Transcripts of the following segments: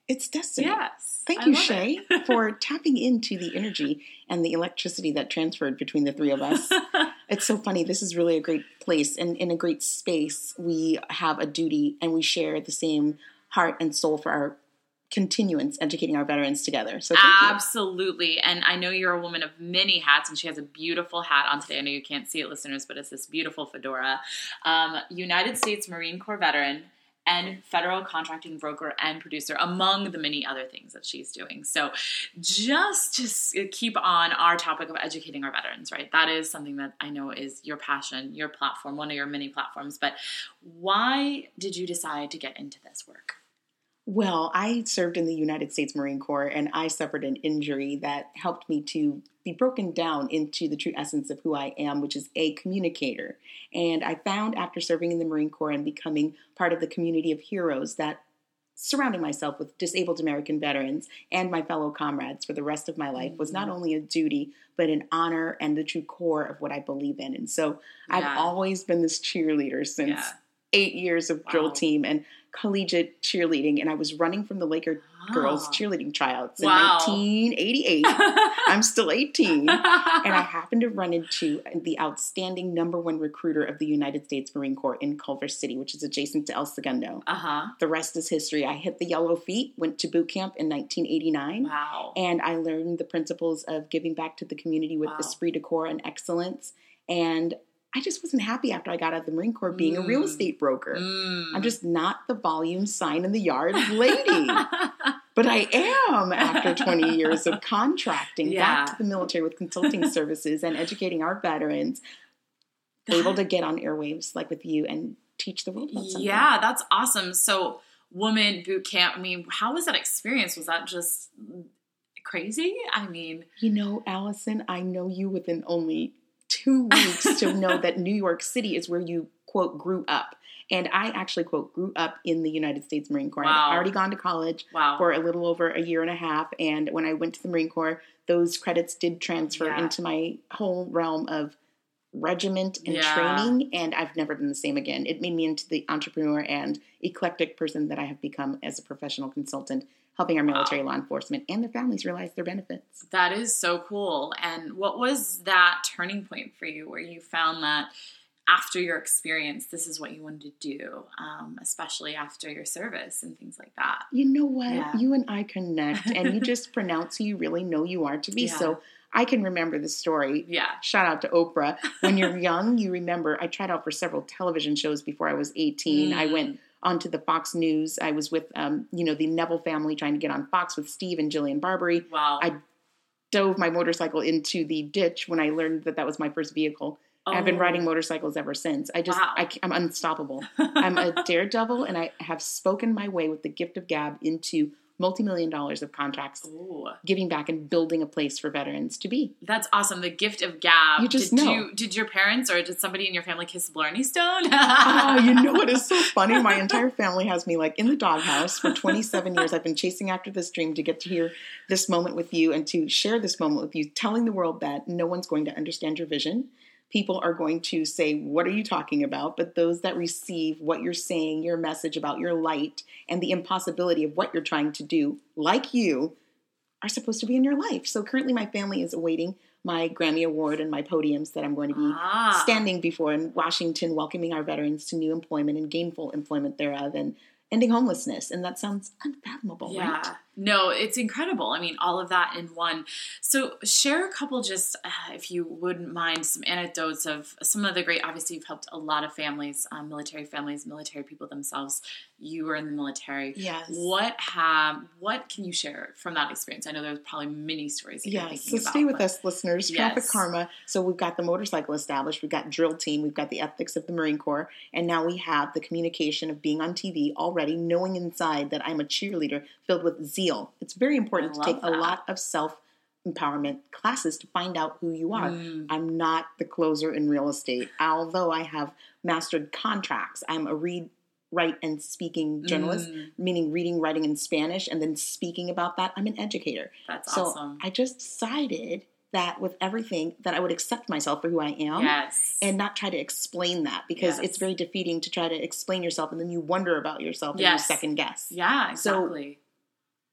It's destiny. Yes. Thank you, Shay, for tapping into the energy and the electricity that transferred between the three of us. It's so funny. This is really a great place and in a great space. We have a duty and we share the same heart and soul for our continuance educating our veterans together. So thank you. Absolutely. And I know you're a woman of many hats, and she has a beautiful hat on today. I know you can't see it, listeners, but it's this beautiful fedora. United States Marine Corps veteran and federal contracting broker and producer, among the many other things that she's doing. So just to keep on our topic of educating our veterans, right? That is something that I know is your passion, your platform, one of your many platforms. But why did you decide to get into this work? Well, I served in the United States Marine Corps, and I suffered an injury that helped me to be broken down into the true essence of who I am, which is a communicator. And I found after serving in the Marine Corps and becoming part of the community of heroes that surrounding myself with disabled American veterans and my fellow comrades for the rest of my life was not only a duty, but an honor and the true core of what I believe in. And so I've always been this cheerleader since 8 years of drill team and collegiate cheerleading, and I was running from the Laker girls cheerleading tryouts in 1988. I'm still 18, and I happened to run into the outstanding #1 recruiter of the United States Marine Corps in Culver City, which is adjacent to El Segundo. The rest is history. I hit the yellow feet, went to boot camp in 1989, and I learned the principles of giving back to the community with esprit de corps and excellence, and I just wasn't happy after I got out of the Marine Corps being a real estate broker. I'm just not the volume sign in the yard lady. But I am after 20 years of contracting back to the military with consulting services and educating our veterans, able to get on airwaves like with you and teach the world about something. Yeah, that's awesome. So woman boot camp, I mean, how was that experience? Was that just crazy? I mean. You know, Allison, I know you within only 2 weeks to know that New York City is where you, quote, grew up. And I actually, quote, grew up in the United States Marine Corps. I'd already gone to college for a little over a year and a half. And when I went to the Marine Corps, those credits did transfer into my whole realm of regiment and training. And I've never been the same again. It made me into the entrepreneur and eclectic person that I have become as a professional consultant, helping our military law enforcement and their families realize their benefits. That is so cool. And what was that turning point for you where you found that after your experience, this is what you wanted to do, especially after your service and things like that? You know what? Yeah. You and I connect, and you just pronounce who you really know you are to be. So I can remember the story. Shout out to Oprah. When you're young, you remember I tried out for several television shows before I was 18. I went onto the Fox News. I was with, the Neville family trying to get on Fox with Steve and Jillian Barberie. I dove my motorcycle into the ditch when I learned that was my first vehicle. I've been riding motorcycles ever since. I'm unstoppable. I'm a daredevil, and I have spoken my way with the gift of gab into multi-million dollars of contracts, giving back and building a place for veterans to be. That's awesome. The gift of gab. You just know. Did your parents or did somebody in your family kiss Blarney Stone? You know what is so funny? My entire family has me like in the doghouse for 27 years. I've been chasing after this dream to get to hear this moment with you and to share this moment with you, telling the world that no one's going to understand your vision. People are going to say, what are you talking about? But those that receive what you're saying, your message about your light and the impossibility of what you're trying to do, like you, are supposed to be in your life. So currently my family is awaiting my Grammy Award and my podiums that I'm going to be standing before in Washington, welcoming our veterans to new employment and gainful employment thereof and ending homelessness. And that sounds unfathomable, right? No, it's incredible. I mean, all of that in one. So share a couple just, if you wouldn't mind, some anecdotes of some of the great, obviously you've helped a lot of families, military people themselves. You were in the military. Yes. What can you share from that experience? I know there's probably many stories. So stay with us, listeners. Traffic Karma. So we've got the motorcycle established. We've got drill team. We've got the ethics of the Marine Corps. And now we have the communication of being on TV already, knowing inside that I'm a cheerleader filled with zeal. It's very important to take a lot of self-empowerment classes to find out who you are. I'm not the closer in real estate. Although I have mastered contracts, I'm a read, write, and speaking journalist, meaning reading, writing in Spanish, and then speaking about that. I'm an educator. That's awesome. I just decided that with everything that I would accept myself for who I am and not try to explain that because it's very defeating to try to explain yourself and then you wonder about yourself and you second guess. Yeah, exactly. So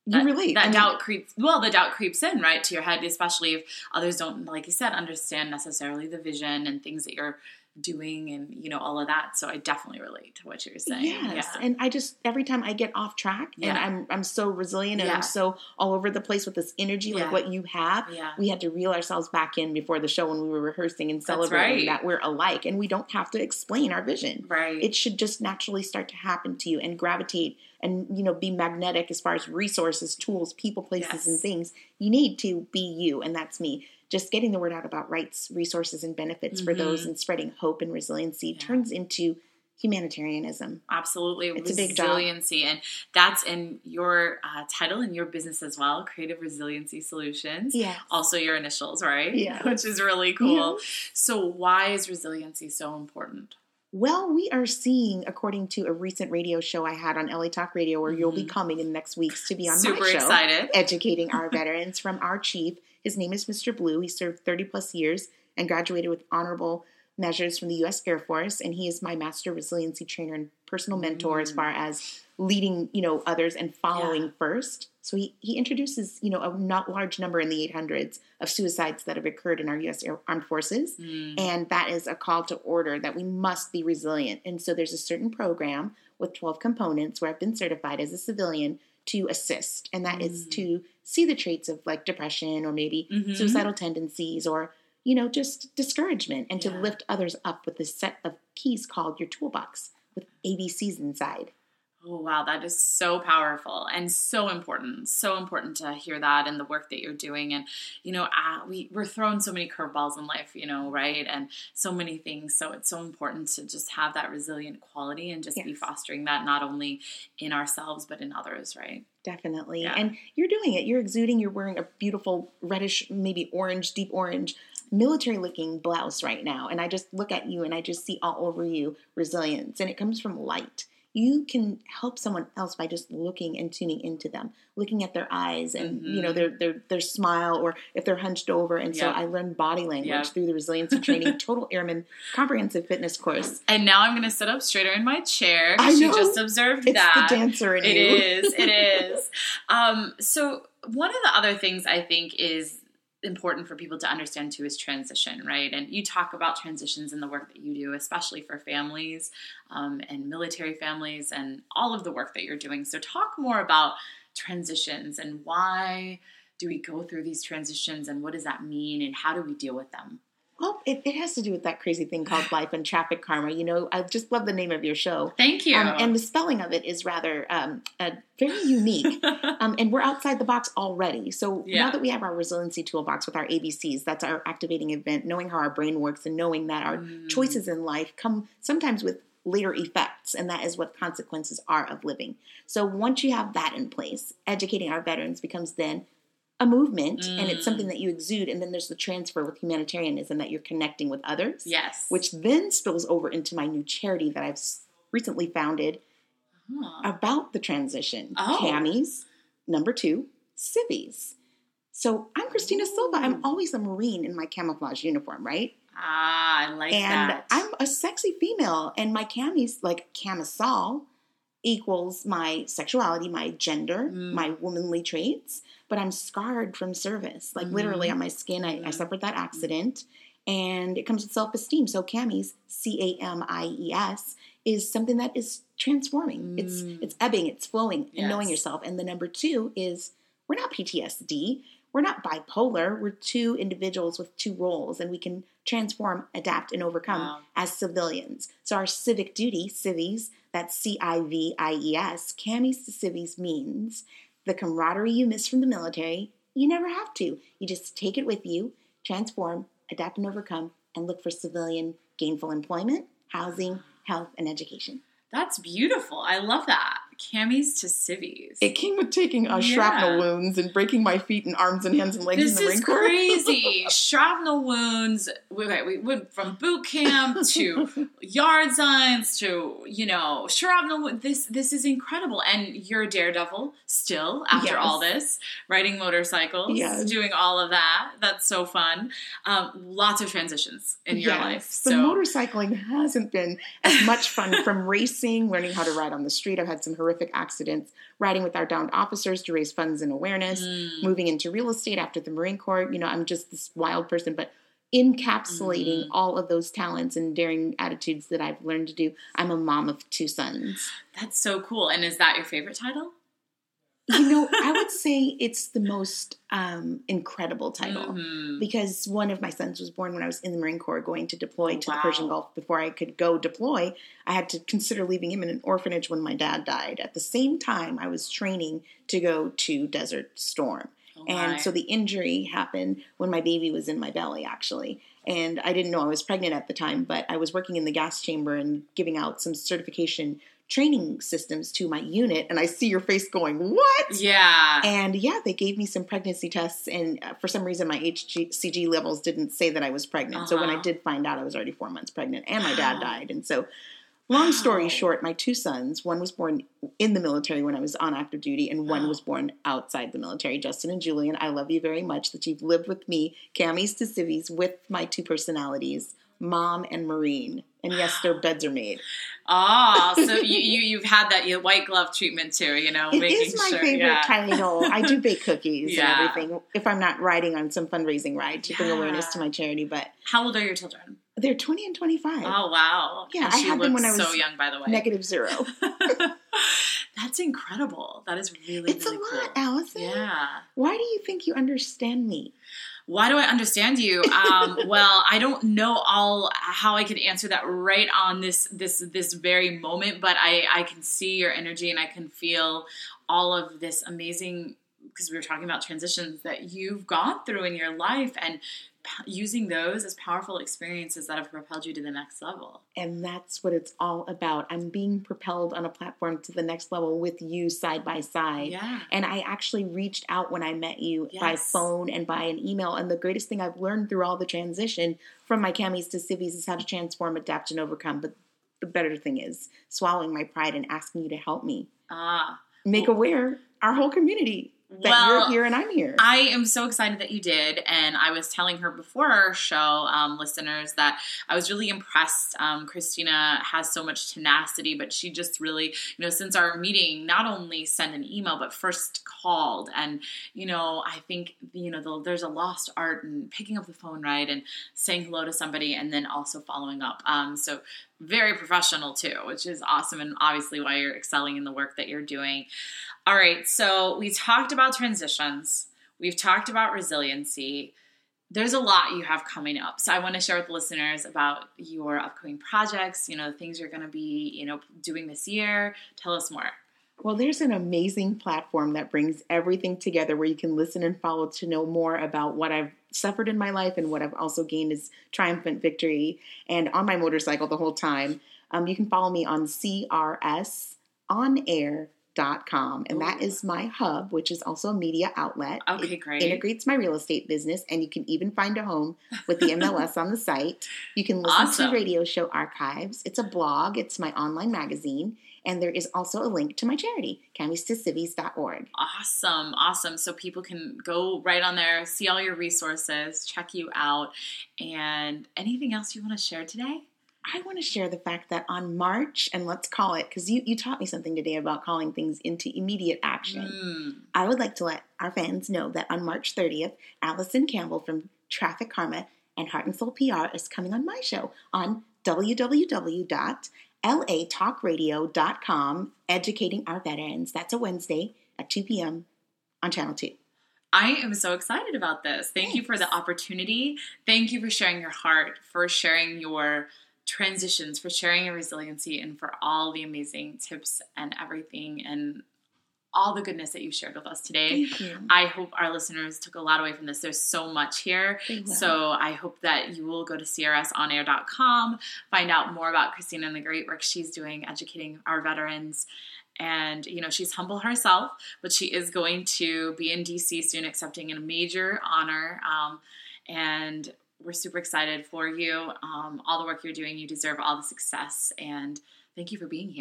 you relate. That doubt creeps, the doubt creeps in, right, to your head, especially if others don't, like you said, understand necessarily the vision and things that you're doing and, all of that. So I definitely relate to what you're saying. Yes. Yeah. And I just, every time I get off track and I'm so resilient and I'm so all over the place with this energy, like what you have, we had to reel ourselves back in before the show when we were rehearsing and celebrating that we're alike and we don't have to explain our vision. Right. It should just naturally start to happen to you and gravitate and, be magnetic as far as resources, tools, people, places, and things. You need to be you. And that's me. Just getting the word out about rights, resources, and benefits for those and spreading hope and resiliency turns into humanitarianism. Absolutely. It's a big job. Resiliency. And that's in your title and your business as well, Creative Resiliency Solutions. Yeah. Also your initials, right? Yeah. Which is really cool. Yeah. So why is resiliency so important? Well, we are seeing, according to a recent radio show I had on LA Talk Radio, where you'll be coming in next weeks to be on Super my show, excited. Educating our veterans from our chief. His name is Mr. Blue. He served 30 plus years and graduated with honorable measures from the U.S. Air Force. And he is my master resiliency trainer and personal mentor as far as leading, others and following first. So he introduces, a not large number in the 800s of suicides that have occurred in our U.S. Armed Forces. And that is a call to order that we must be resilient. And so there's a certain program with 12 components where I've been certified as a civilian to assist. And that is to see the traits of like depression or maybe suicidal tendencies or, just discouragement and to lift others up with this set of keys called your toolbox with ABCs inside. Oh, wow. That is so powerful and so important. So important to hear that and the work that you're doing. And, we're thrown so many curveballs in life, right? And so many things. So it's so important to just have that resilient quality and just be fostering that not only in ourselves, but in others, right? Definitely. Yeah. And you're doing it. You're exuding. You're wearing a beautiful reddish, maybe orange, deep orange, military-looking blouse right now. And I just look at you and I just see all over you resilience. And it comes from light. You can help someone else by just looking and tuning into them, looking at their eyes and, their smile or if they're hunched over. And so I learned body language through the resiliency training, Total Airman Comprehensive Fitness course. And now I'm going to sit up straighter in my chair because you just observed that. It's the dancer in you. It is. So one of the other things I think is important for people to understand too is transition, right? And you talk about transitions in the work that you do, especially for families and military families and all of the work that you're doing. So talk more about transitions and why do we go through these transitions and what does that mean and how do we deal with them? Well, it has to do with that crazy thing called life and traffic karma. I just love the name of your show. Thank you. And the spelling of it is rather very unique. And we're outside the box already. So now that we have our resiliency toolbox with our ABCs, that's our activating event, knowing how our brain works and knowing that our choices in life come sometimes with later effects. And that is what consequences are of living. So once you have that in place, educating our veterans becomes then a movement and it's something that you exude. And then there's the transfer with humanitarianism that you're connecting with others. Yes. Which then spills over into my new charity that I've recently founded about the transition. Camis, number 2, civvies. So I'm Christina Silva. I'm always a Marine in my camouflage uniform, right? I like that. And I'm a sexy female and my camis, like camisole, equals my sexuality, my gender, my womanly traits, but I'm scarred from service. Like literally on my skin, I suffered that accident and it comes with self-esteem. So camis, CAMIES, is something that is transforming. It's ebbing, it's flowing and knowing yourself. And the number 2 is we're not PTSD. We're not bipolar. We're 2 individuals with 2 roles and we can transform, adapt, and overcome as civilians. So our civic duty, civies, that's CIVIES, camis to civies means the camaraderie you miss from the military, you never have to. You just take it with you, transform, adapt, and overcome, and look for civilian gainful employment, housing, health, and education. That's beautiful. I love that. Camis to civvies. It came with taking shrapnel wounds and breaking my feet and arms and hands and legs in the Marine Corps. This is crazy. Shrapnel wounds. We went from boot camp to yard signs to, shrapnel wounds. This is incredible. And you're a daredevil still after all this, riding motorcycles, doing all of that. That's so fun. Lots of transitions in your life. So the motorcycling hasn't been as much fun from racing, learning how to ride on the street. I've had some horrific horrific accidents, riding with our downed officers to raise funds and awareness, moving into real estate after the Marine Corps. I'm just this wild person, but encapsulating all of those talents and daring attitudes that I've learned to do. I'm a mom of 2 sons. That's so cool. And is that your favorite title? I would say it's the most incredible title because one of my sons was born when I was in the Marine Corps going to deploy to the Persian Gulf. Before I could go deploy, I had to consider leaving him in an orphanage when my dad died. At the same time, I was training to go to Desert Storm. And so the injury happened when my baby was in my belly, actually. And I didn't know I was pregnant at the time, but I was working in the gas chamber and giving out some certification training systems to my unit. And I see your face going, what? Yeah. And they gave me some pregnancy tests. And for some reason, my HCG levels didn't say that I was pregnant. So when I did find out, I was already 4 months pregnant and my dad died. And so long story short, my 2 sons, one was born in the military when I was on active duty, and one was born outside the military. Justin and Julian, I love you very much that you've lived with me, Cammy's to Civvies, with my 2 personalities, Mom and Marine. And yes, their beds are made. So you've had that white glove treatment too, It is my favorite title. I do bake cookies and everything if I'm not riding on some fundraising ride to bring awareness to my charity. But how old are your children? They're 20 and 25. Oh, wow. Yeah, and I had them when I was so young, by the way. -0. That's incredible. That is really, it's really a lot, cool. Allison. Yeah. Why do you think you understand me? Why do I understand you? Well, I don't know how I could answer that right on this very moment, but I can see your energy and I can feel all of this amazing, because we were talking about transitions that you've gone through in your life and using those as powerful experiences that have propelled you to the next level. And that's what it's all about. I'm being propelled on a platform to the next level with you side by side. Yeah. And I actually reached out when I met you by phone and by an email. And the greatest thing I've learned through all the transition from my Cammys to Civvies is how to transform, adapt, and overcome. But the better thing is swallowing my pride and asking you to help me. Make aware our whole community. That you're here and I'm here. I am so excited that you did. And I was telling her before our show, listeners, that I was really impressed. Christina has so much tenacity, but she just really, since our meeting, not only sent an email, but first called. And, I think, there's a lost art in picking up the phone, right, and saying hello to somebody and then also following up. So very professional too, which is awesome. And obviously why you're excelling in the work that you're doing. All right, so we talked about transitions. We've talked about resiliency. There's a lot you have coming up. So I want to share with listeners about your upcoming projects, the things you're going to be, doing this year. Tell us more. Well, there's an amazing platform that brings everything together where you can listen and follow to know more about what I've suffered in my life and what I've also gained is triumphant victory. And on my motorcycle the whole time, you can follow me on CRSOnAir.com. And that is my hub, which is also a media outlet. Okay, great. It integrates my real estate business, and you can even find a home with the MLS on the site. You can listen to radio show archives. It's a blog. It's my online magazine. And there is also a link to my charity, CammysToCivvies.org. Awesome. So people can go right on there, see all your resources, check you out. And anything else you want to share today? I want to share the fact that on March, and let's call it, because you taught me something today about calling things into immediate action. I would like to let our fans know that on March 30th, Allison Campbell from Traffic Karma and Heart and Soul PR is coming on my show on www.latalkradio.com, educating our veterans. That's a Wednesday at 2 p.m. on Channel 2. I am so excited about this. Thank you for the opportunity. Thank you for sharing your heart, for sharing your transitions, for sharing your resiliency, and for all the amazing tips and everything and all the goodness that you shared with us today. Thank you. I hope our listeners took a lot away from this. There's so much here. So I hope that you will go to crsonair.com, find out more about Christina and the great work she's doing, educating our veterans. And, she's humble herself, but she is going to be in D.C. soon, accepting a major honor. And we're super excited for you. All the work you're doing, you deserve all the success. And thank you for being here.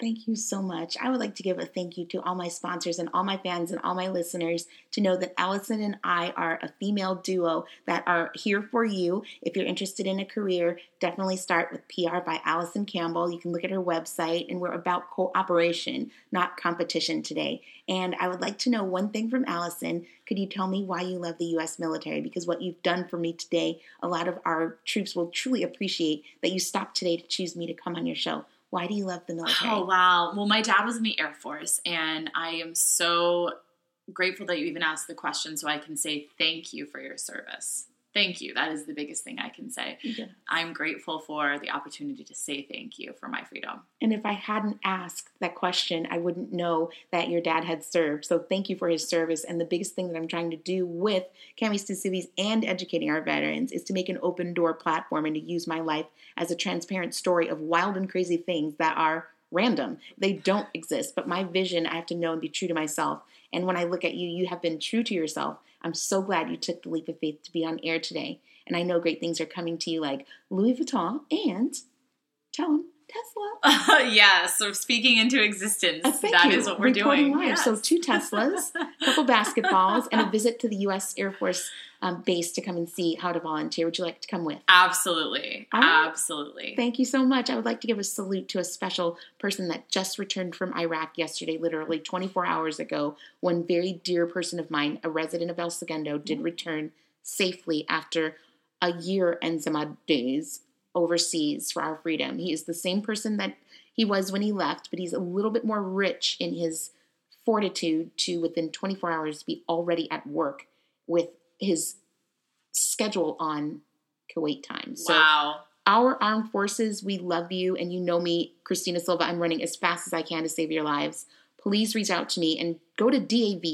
Thank you so much. I would like to give a thank you to all my sponsors and all my fans and all my listeners to know that Allison and I are a female duo that are here for you. If you're interested in a career, definitely start with PR by Allison Campbell. You can look at her website, and we're about cooperation, not competition today. And I would like to know one thing from Allison. Could you tell me why you love the U.S. military? Because what you've done for me today, a lot of our troops will truly appreciate that you stopped today to choose me to come on your show. Why do you love the military? Oh, wow. Well, my dad was in the Air Force, and I am so grateful that you even asked the question so I can say thank you for your service. Thank you. That is the biggest thing I can say. Yeah. I'm grateful for the opportunity to say thank you for my freedom. And if I hadn't asked that question, I wouldn't know that your dad had served. So thank you for his service. And the biggest thing that I'm trying to do with Cami Stucives and educating our veterans is to make an open door platform and to use my life as a transparent story of wild and crazy things that are random. They don't exist. But my vision, I have to know and be true to myself. And when I look at you, you have been true to yourself. I'm so glad you took the leap of faith to be on air today. And I know great things are coming to you like Louis Vuitton and, tell them, Tesla. Yeah, so speaking into existence, That is what we're doing. Live. Yes. So 2 Teslas, a couple basketballs, and a visit to the U.S. Air Force base to come and see how to volunteer. Would you like to come with? Absolutely. Right. Absolutely. Thank you so much. I would like to give a salute to a special person that just returned from Iraq yesterday, literally 24 hours ago. One very dear person of mine, a resident of El Segundo, did return safely after a year and some odd days overseas for our freedom. He is the same person that he was when he left, but he's a little bit more rich in his fortitude to, within 24 hours, be already at work with his schedule on Kuwait time. So wow. Our armed forces, we love you, and you know me, Christina Silva. I'm running as fast as I can to save your lives. Please reach out to me and go to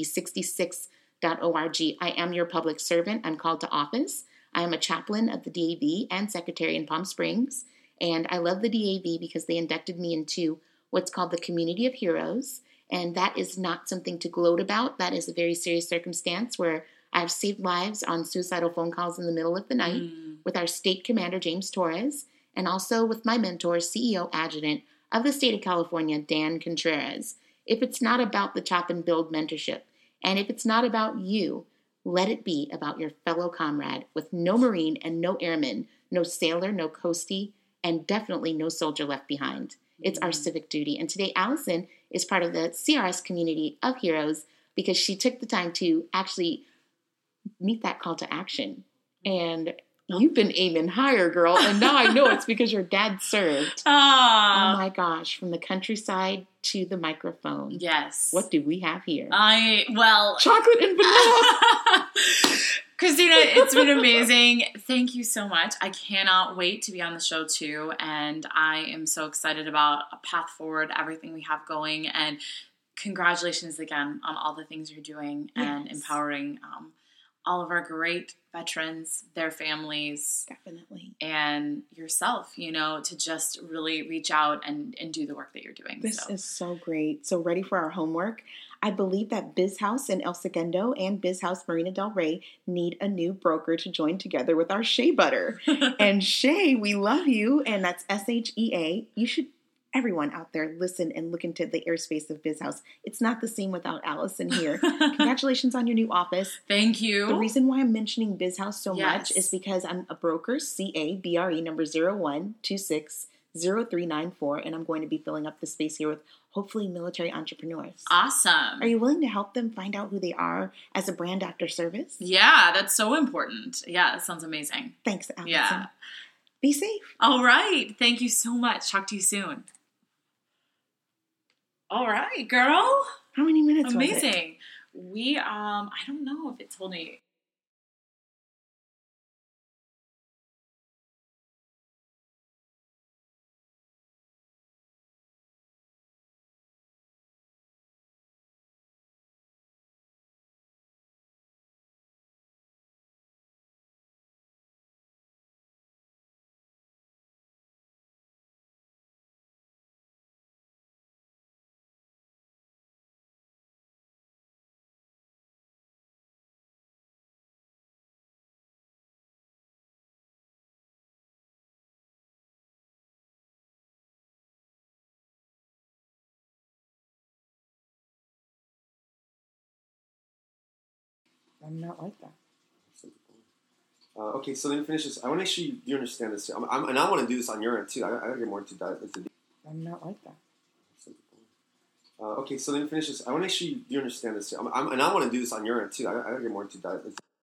dav66.org. I am your public servant. I'm called to office. I am a chaplain of the DAV and secretary in Palm Springs, and I love the DAV because they inducted me into what's called the Community of Heroes, and that is not something to gloat about. That is a very serious circumstance where I've saved lives on suicidal phone calls in the middle of the night with our state commander, James Torres, and also with my mentor, CEO Adjutant of the state of California, Dan Contreras. If it's not about the chop and build mentorship, and if it's not about you, let it be about your fellow comrade with no Marine and no airman, no sailor, no coastie, and definitely no soldier left behind. It's our civic duty. And today, Allison is part of the CRS Community of Heroes because she took the time to actually meet that call to action. And you've been aiming higher, girl. And now I know it's because your dad served. Aww. Oh my gosh, from the countryside to the microphone. Yes. What do we have here? Chocolate and vanilla. Christina, it's been amazing. Thank you so much. I cannot wait to be on the show too. And I am so excited about a path forward, everything we have going. And congratulations again on all the things you're doing and empowering all of our great veterans, their families. Definitely. And yourself, to just really reach out and do the work that you're doing. This is so great. So ready for our homework? I believe that Biz House in El Segundo and Biz House Marina Del Rey need a new broker to join together with our Shea Butter. And Shea, we love you. And that's SHEA. You should, everyone out there, listen and look into the airspace of Biz House. It's not the same without Allison here. Congratulations on your new office. Thank you. The reason why I'm mentioning Biz House so much is because I'm a broker, CABRE number 01260394, and I'm going to be filling up the space here with hopefully military entrepreneurs. Awesome. Are you willing to help them find out who they are as a brand after service? Yeah, that's so important. Yeah, that sounds amazing. Thanks, Allison. Yeah. Be safe. All right. Thank you so much. Talk to you soon. All right, girl. How many minutes was it? Amazing. We, I don't know if it told me. I'm not like that. Okay, so let me finish this. I want to make sure you understand this. And I want to do this on your end too. I got to get more into that. I'm not like that. Okay, so let me finish this. I want to make sure you understand this. And I want to do this on your end too. I got to get more into that.